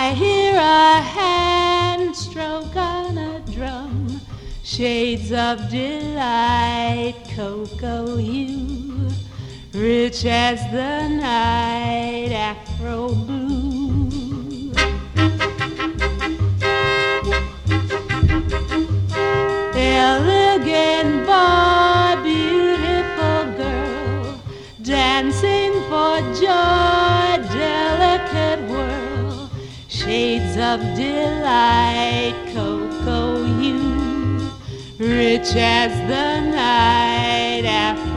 I hear a hand stroke on a drum, shades of delight, cocoa hue, rich as the night, afro blue. Elegant boy, beautiful girl, dancing for joy, delicate whirl, shades of delight, cocoa hue, rich as the night, afro